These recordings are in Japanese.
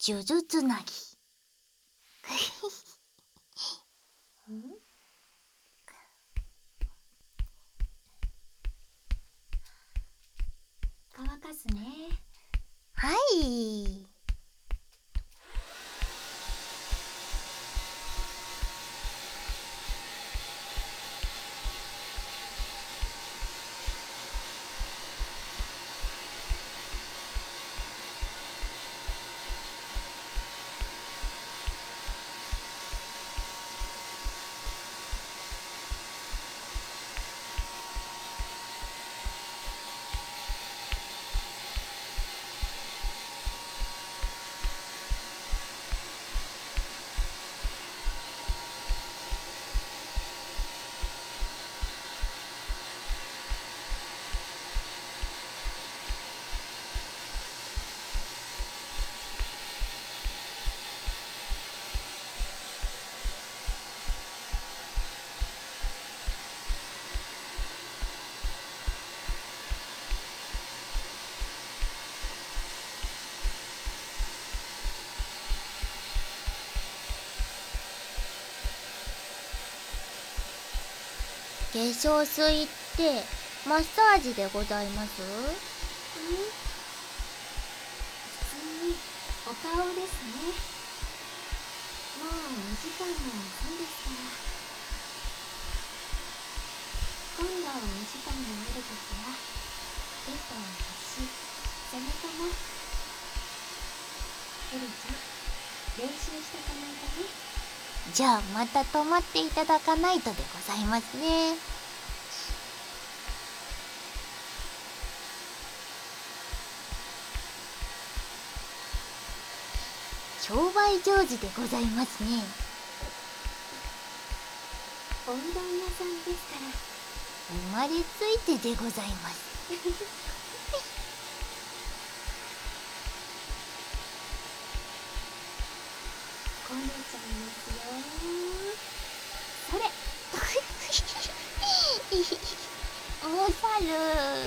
呪術つなぎ。 乾かすね。 はい。化粧水ってマッサージでございます？ 普通にお顔ですね。もう2時間も遅いですから。今度お時間があるときは手と足、背中もエリちゃん練習しとかないとね。 じゃあまた泊まっていただかないとでございますね。商売上手でございますね。 おうどん屋さんですから。 生まれついてでございます。 こねちゃんですよ。それお猿。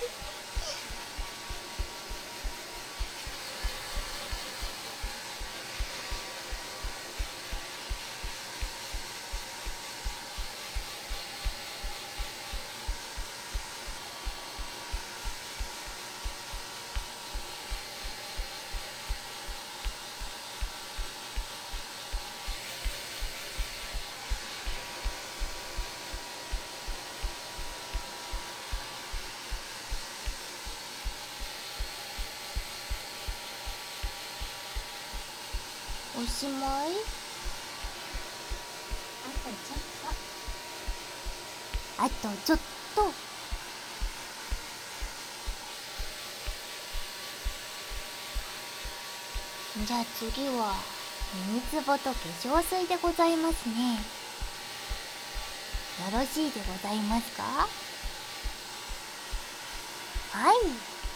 おしまい？ あとちょっと。 あとちょっと。じゃあ次は耳つぼと化粧水でございますね。よろしいでございますか？はい。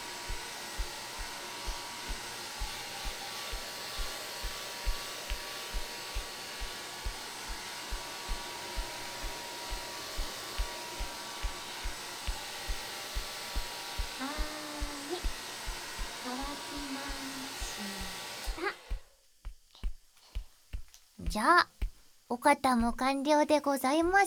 はーい、乾きました。 じゃあお肩も完了でございます。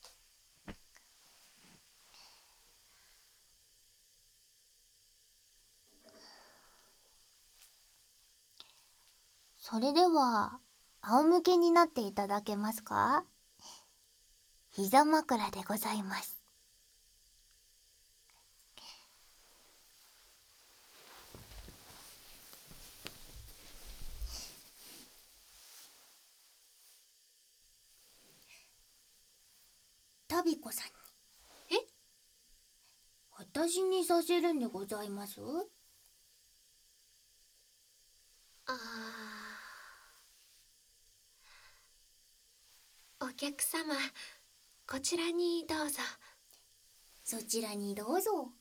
それでは仰向けになっていただけますか？膝枕でございます。タビコさんに。 え？ 私にさせるんでございます？ お客様、こちらにどうぞ。 そちらにどうぞ。